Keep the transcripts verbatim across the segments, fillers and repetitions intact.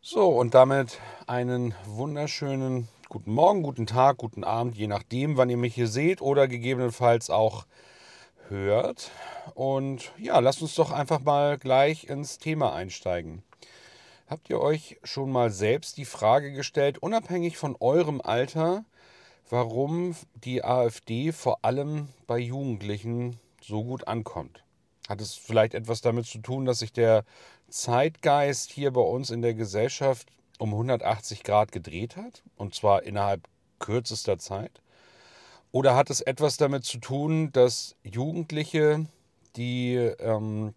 So, und damit einen wunderschönen guten Morgen, guten Tag, guten Abend, je nachdem, wann ihr mich hier seht oder gegebenenfalls auch hört. Und ja, lasst uns doch einfach mal gleich ins Thema einsteigen. Habt ihr euch schon mal selbst die Frage gestellt, unabhängig von eurem Alter, warum die AfD vor allem bei Jugendlichen so gut ankommt? Hat es vielleicht etwas damit zu tun, dass sich der Zeitgeist hier bei uns in der Gesellschaft um hundertachtzig Grad gedreht hat? Und zwar innerhalb kürzester Zeit? Oder hat es etwas damit zu tun, dass Jugendliche, die ähm,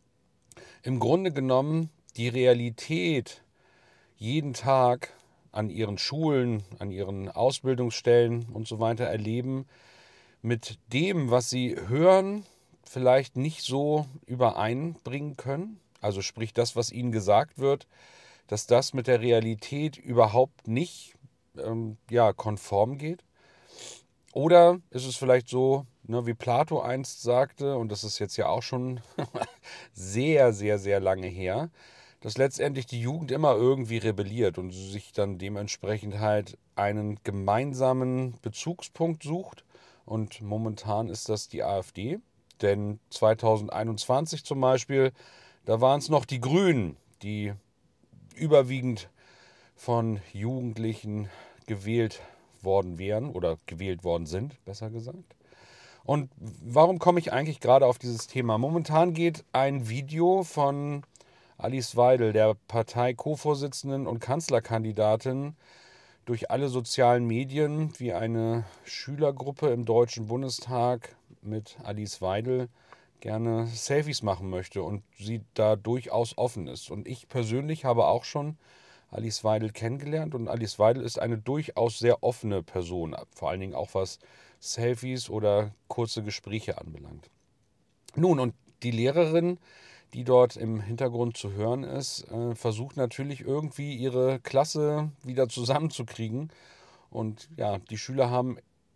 im Grunde genommen die Realität jeden Tag an ihren Schulen, an ihren Ausbildungsstellen und so weiter erleben, mit dem, was sie hören, vielleicht nicht so übereinbringen können? Also sprich das, was ihnen gesagt wird, dass das mit der Realität überhaupt nicht ähm, ja, konform geht? Oder ist es vielleicht so, ne, wie Plato einst sagte, und das ist jetzt ja auch schon sehr, sehr, sehr lange her, dass letztendlich die Jugend immer irgendwie rebelliert und sich dann dementsprechend halt einen gemeinsamen Bezugspunkt sucht. Und momentan ist das die AfD. Denn zweitausendeinundzwanzig zum Beispiel, da waren es noch die Grünen, die überwiegend von Jugendlichen gewählt worden wären oder gewählt worden sind, besser gesagt. Und warum komme ich eigentlich gerade auf dieses Thema? Momentan geht ein Video von Alice Weidel, der Partei-Co-Vorsitzenden und Kanzlerkandidatin, durch alle sozialen Medien, wie eine Schülergruppe im Deutschen Bundestag mit Alice Weidel gerne Selfies machen möchte und sie da durchaus offen ist. Und ich persönlich habe auch schon Alice Weidel kennengelernt und Alice Weidel ist eine durchaus sehr offene Person, vor allen Dingen auch was Selfies oder kurze Gespräche anbelangt. Nun, und die Lehrerin, die dort im Hintergrund zu hören ist, äh, versucht natürlich irgendwie ihre Klasse wieder zusammenzukriegen. Und ja, die Schüler haben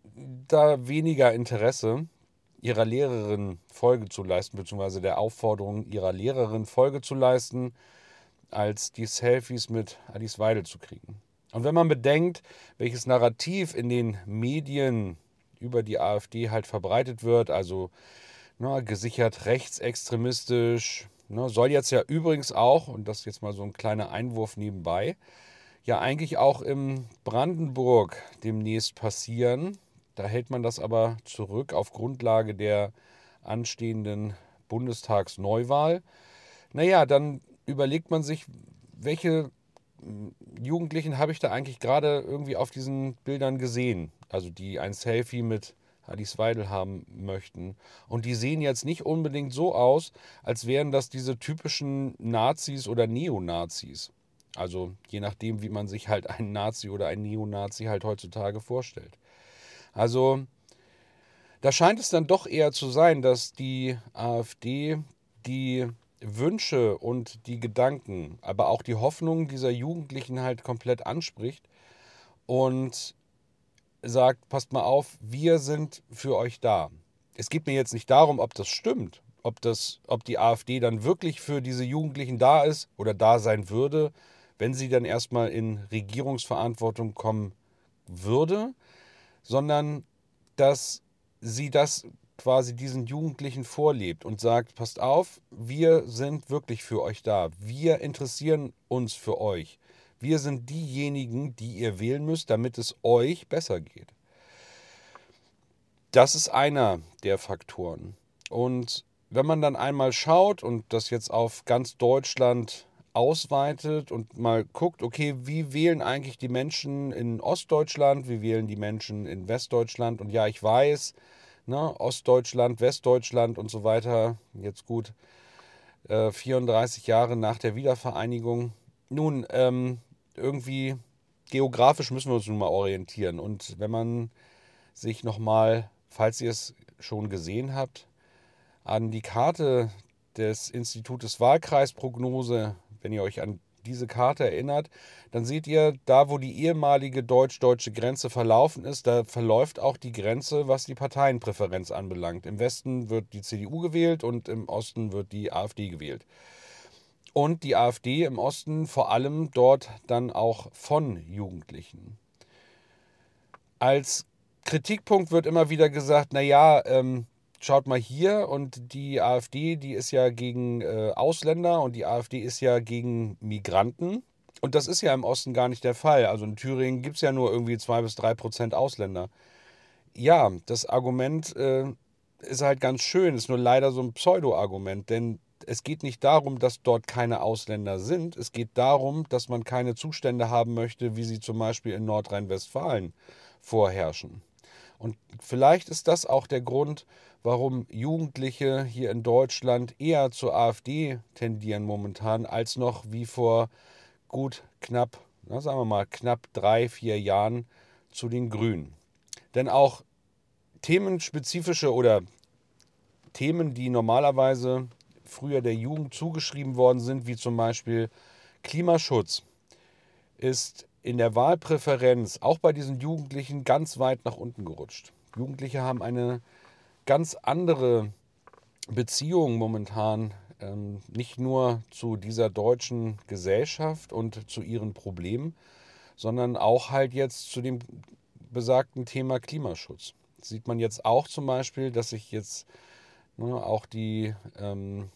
da weniger Interesse, ihrer Lehrerin Folge zu leisten, beziehungsweise der Aufforderung ihrer Lehrerin Folge zu leisten, als die Selfies mit Alice Weidel zu kriegen. Und wenn man bedenkt, welches Narrativ in den Medien über die AfD halt verbreitet wird, also na, gesichert rechtsextremistisch, ne, soll jetzt ja übrigens auch, und das ist jetzt mal so ein kleiner Einwurf nebenbei, ja eigentlich auch in Brandenburg demnächst passieren. Da hält man das aber zurück auf Grundlage der anstehenden Bundestagsneuwahl. Naja, dann überlegt man sich, welche Jugendlichen habe ich da eigentlich gerade irgendwie auf diesen Bildern gesehen, also die ein Selfie mit Alice Weidel haben möchten. Und die sehen jetzt nicht unbedingt so aus, als wären das diese typischen Nazis oder Neonazis. Also je nachdem, wie man sich halt einen Nazi oder einen Neonazi halt heutzutage vorstellt. Also da scheint es dann doch eher zu sein, dass die AfD die Wünsche und die Gedanken, aber auch die Hoffnungen dieser Jugendlichen halt komplett anspricht und sagt, passt mal auf, wir sind für euch da. Es geht mir jetzt nicht darum, ob das stimmt, ob, das, ob die AfD dann wirklich für diese Jugendlichen da ist oder da sein würde, wenn sie dann erstmal in Regierungsverantwortung kommen würde, sondern dass sie das quasi diesen Jugendlichen vorlebt und sagt, passt auf, wir sind wirklich für euch da. Wir interessieren uns für euch. Wir sind diejenigen, die ihr wählen müsst, damit es euch besser geht. Das ist einer der Faktoren. Und wenn man dann einmal schaut und das jetzt auf ganz Deutschland ausweitet und mal guckt, okay, wie wählen eigentlich die Menschen in Ostdeutschland, wie wählen die Menschen in Westdeutschland? Und ja, ich weiß, ne, Ostdeutschland, Westdeutschland und so weiter, jetzt gut äh, vierunddreißig Jahre nach der Wiedervereinigung. Nun, ähm, irgendwie geografisch müssen wir uns nun mal orientieren. Und wenn man sich nochmal, falls ihr es schon gesehen habt, an die Karte des Institutes Wahlkreisprognose, wenn ihr euch an diese Karte erinnert, dann seht ihr, da wo die ehemalige deutsch-deutsche Grenze verlaufen ist, da verläuft auch die Grenze, was die Parteienpräferenz anbelangt. Im Westen wird die C D U gewählt und im Osten wird die AfD gewählt. und die AfD im Osten vor allem dort dann auch von Jugendlichen. Als Kritikpunkt wird immer wieder gesagt, naja, ähm, schaut mal hier, und die AfD, die ist ja gegen äh, Ausländer und die AfD ist ja gegen Migranten. Und das ist ja im Osten gar nicht der Fall. Also in Thüringen gibt es ja nur irgendwie zwei bis drei Prozent Ausländer. Ja, das Argument äh, ist halt ganz schön, ist nur leider so ein Pseudo-Argument, denn es geht nicht darum, dass dort keine Ausländer sind. Es geht darum, dass man keine Zustände haben möchte, wie sie zum Beispiel in Nordrhein-Westfalen vorherrschen. Und vielleicht ist das auch der Grund, warum Jugendliche hier in Deutschland eher zur AfD tendieren momentan, als noch wie vor gut knapp, na, sagen wir mal, knapp drei, vier Jahren zu den Grünen. Denn auch themenspezifische oder Themen, die normalerweise früher der Jugend zugeschrieben worden sind, wie zum Beispiel Klimaschutz, ist in der Wahlpräferenz auch bei diesen Jugendlichen ganz weit nach unten gerutscht. Jugendliche haben eine ganz andere Beziehung momentan, ähm, nicht nur zu dieser deutschen Gesellschaft und zu ihren Problemen, sondern auch halt jetzt zu dem besagten Thema Klimaschutz. Das sieht man jetzt auch zum Beispiel, dass sich jetzt ne, auch die ähm,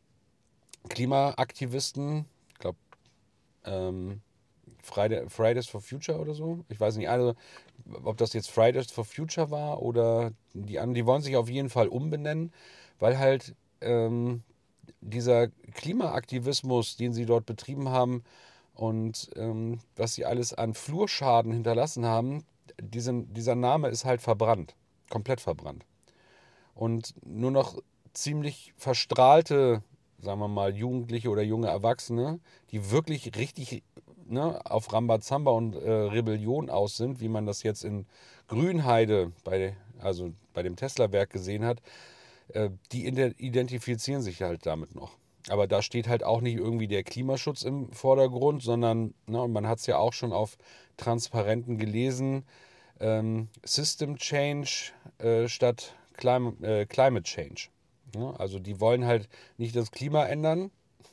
Klimaaktivisten, ich glaube, ähm, Friday, Fridays for Future oder so, ich weiß nicht, also, ob das jetzt Fridays for Future war oder die anderen, die wollen sich auf jeden Fall umbenennen, weil halt ähm, dieser Klimaaktivismus, den sie dort betrieben haben und ähm, was sie alles an Flurschaden hinterlassen haben, diesen, dieser Name ist halt verbrannt, komplett verbrannt. Und nur noch ziemlich verstrahlte, sagen wir mal, Jugendliche oder junge Erwachsene, die wirklich richtig ne, auf Rambazamba und äh, Rebellion aus sind, wie man das jetzt in Grünheide, bei, also bei dem Tesla-Werk gesehen hat, äh, die identifizieren sich halt damit noch. Aber da steht halt auch nicht irgendwie der Klimaschutz im Vordergrund, sondern ne, und man hat es ja auch schon auf Transparenten gelesen, ähm, System Change äh, statt Clim äh, Climate Change. Ja, also die wollen halt nicht das Klima ändern,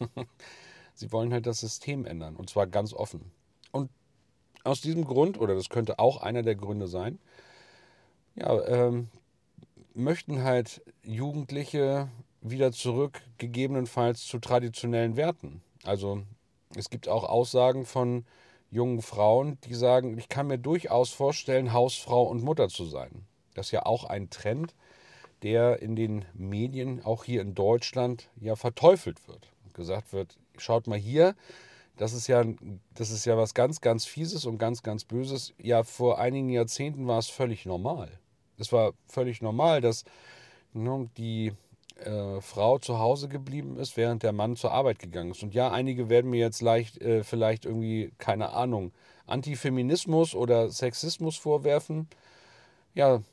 sie wollen halt das System ändern, und zwar ganz offen. Und aus diesem Grund, oder das könnte auch einer der Gründe sein, ja, ähm, möchten halt Jugendliche wieder zurück, gegebenenfalls zu traditionellen Werten. Also es gibt auch Aussagen von jungen Frauen, die sagen, ich kann mir durchaus vorstellen, Hausfrau und Mutter zu sein. Das ist ja auch ein Trend, der in den Medien, auch hier in Deutschland, ja verteufelt wird. Gesagt wird, schaut mal hier, das ist ja, das ist ja was ganz, ganz Fieses und ganz, ganz Böses. Ja, vor einigen Jahrzehnten war es völlig normal. Es war völlig normal, dass ne, die äh, Frau zu Hause geblieben ist, während der Mann zur Arbeit gegangen ist. Und ja, einige werden mir jetzt leicht, äh, vielleicht irgendwie, keine Ahnung, Antifeminismus oder Sexismus vorwerfen. Ja,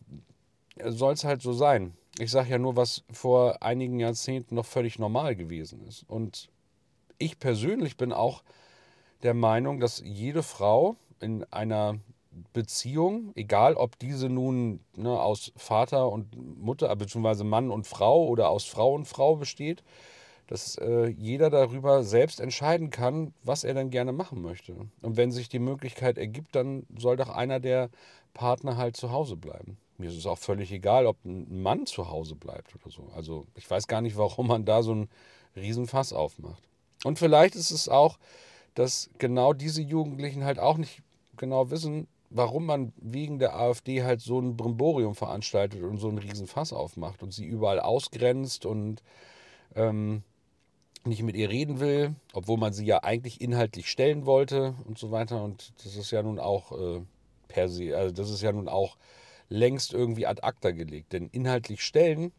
soll es halt so sein. Ich sage ja nur, was vor einigen Jahrzehnten noch völlig normal gewesen ist. Und ich persönlich bin auch der Meinung, dass jede Frau in einer Beziehung, egal ob diese nun ne, aus Vater und Mutter, beziehungsweise Mann und Frau oder aus Frau und Frau besteht, dass äh, jeder darüber selbst entscheiden kann, was er dann gerne machen möchte. Und wenn sich die Möglichkeit ergibt, dann soll doch einer der Partner halt zu Hause bleiben. Mir ist es auch völlig egal, ob ein Mann zu Hause bleibt oder so. Also ich weiß gar nicht, warum man da so einen Riesenfass aufmacht. Und vielleicht ist es auch, dass genau diese Jugendlichen halt auch nicht genau wissen, warum man wegen der AfD halt so ein Brimborium veranstaltet und so einen Riesenfass aufmacht und sie überall ausgrenzt und ähm, nicht mit ihr reden will, obwohl man sie ja eigentlich inhaltlich stellen wollte und so weiter. Und das ist ja nun auch äh, per se, also das ist ja nun auch längst irgendwie ad acta gelegt. Denn inhaltlich stellen,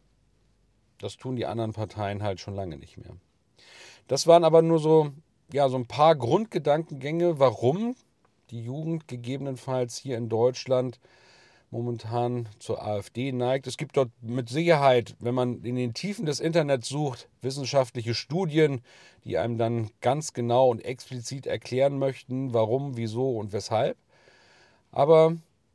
das tun die anderen Parteien halt schon lange nicht mehr. Das waren aber nur so, ja, so ein paar Grundgedankengänge, warum die Jugend gegebenenfalls hier in Deutschland momentan zur AfD neigt. Es gibt dort mit Sicherheit, wenn man in den Tiefen des Internets sucht, wissenschaftliche Studien, die einem dann ganz genau und explizit erklären möchten, warum, wieso und weshalb. Aber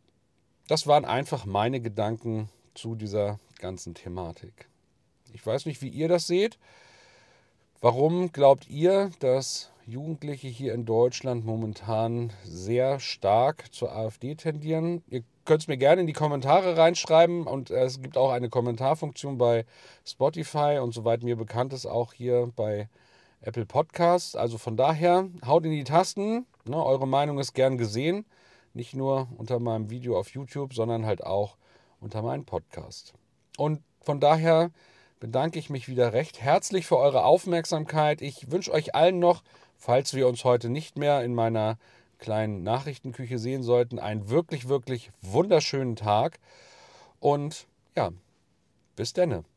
das waren einfach meine Gedanken zu dieser ganzen Thematik. Ich weiß nicht, wie ihr das seht. Warum glaubt ihr, dass Jugendliche hier in Deutschland momentan sehr stark zur AfD tendieren? Ihr könnt es mir gerne in die Kommentare reinschreiben und äh, es gibt auch eine Kommentarfunktion bei Spotify und soweit mir bekannt ist auch hier bei Apple Podcasts. Also von daher, haut in die Tasten. Ne, eure Meinung ist gern gesehen. Nicht nur unter meinem Video auf YouTube, sondern halt auch unter meinem Podcast. Und von daher bedanke ich mich wieder recht herzlich für eure Aufmerksamkeit. Ich wünsche euch allen noch, falls wir uns heute nicht mehr in meiner kleinen Nachrichtenküche sehen sollten, einen wirklich, wirklich wunderschönen Tag. Und ja, bis denne.